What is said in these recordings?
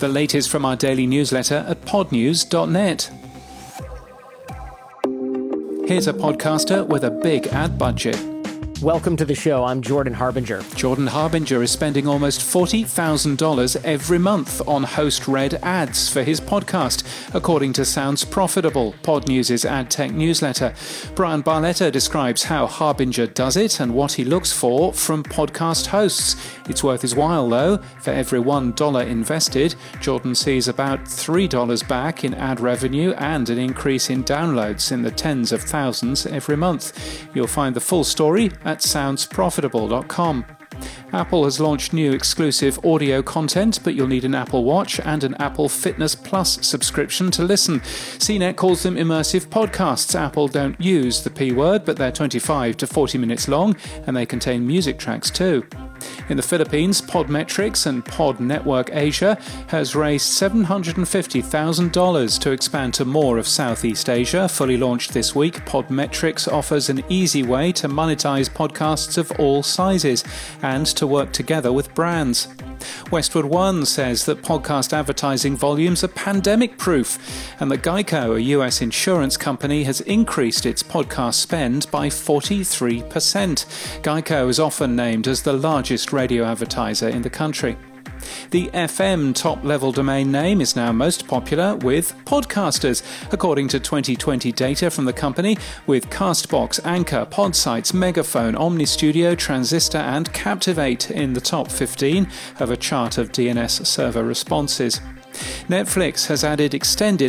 The latest from our daily newsletter at podnews.net. Here's a podcaster with a big ad budget. Welcome to the show. I'm Jordan Harbinger. Jordan Harbinger is spending almost $40,000 every month on host-read ads for his podcast, according to Sounds Profitable, Pod News' ad tech newsletter. Brian Barletta describes how Harbinger does it and what he looks for from podcast hosts. It's worth his while, though. For every $1 invested, Jordan sees about $3 back in ad revenue and an increase in downloads in the tens of thousands every month. You'll find the full story at soundsprofitable.com. Apple has launched new exclusive audio content, but you'll need an Apple Watch and an Apple Fitness Plus subscription to listen. CNET calls them immersive podcasts. Apple don't use the P word, but they're 25 to 40 minutes long, and they contain music tracks too. In the Philippines, Podmetrics and Pod Network Asia has raised $750,000 to expand to more of Southeast Asia. Fully launched this week, Podmetrics offers an easy way to monetize podcasts of all sizes and to work together with brands. Westwood One says that podcast advertising volumes are pandemic-proof and that Geico, a US insurance company, has increased its podcast spend by 43%. Geico is often named as the largest radio advertiser in the country. The FM top-level domain name is now most popular with podcasters, according to 2020 data from the company, with Castbox, Anchor, Podsites, Megaphone, OmniStudio, Transistor and Captivate in the top 15 of a chart of DNS server responses. Netflix has added extended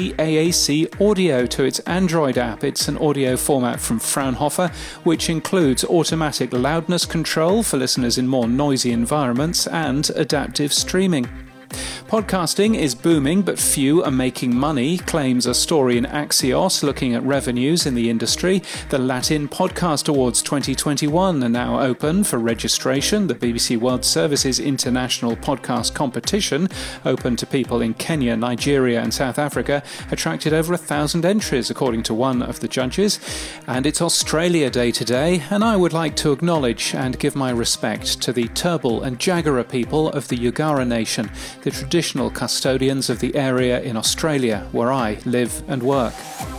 HEAAC audio to its Android app. It's an audio format from Fraunhofer, which includes automatic loudness control for listeners in more noisy environments and adaptive streaming. Podcasting is booming, but few are making money, claims a story in Axios looking at revenues in the industry. The Latin Podcast Awards 2021 are now open for registration. The BBC World Service's international podcast competition, open to people in Kenya, Nigeria and South Africa, attracted over 1,000 entries, according to one of the judges. And it's Australia Day today, and I would like to acknowledge and give my respect to the Turrbal and Jagera people of the Yagara Nation, the traditional custodians of the area in Australia where I live and work.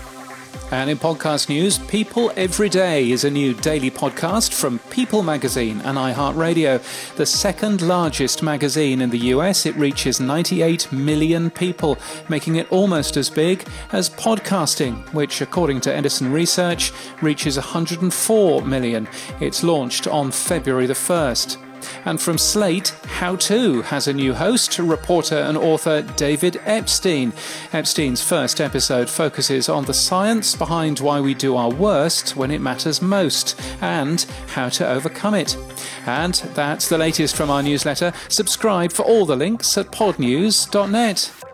And in podcast news, People Every Day is a new daily podcast from People magazine and iHeartRadio. The second largest magazine in the US, it reaches 98 million people, making it almost as big as podcasting, which, according to Edison Research, reaches 104 million. It's launched on February the 1st. And from Slate, How To has a new host, reporter and author David Epstein. Epstein's first episode focuses on the science behind why we do our worst when it matters most and how to overcome it. And that's the latest from our newsletter. Subscribe for all the links at podnews.net.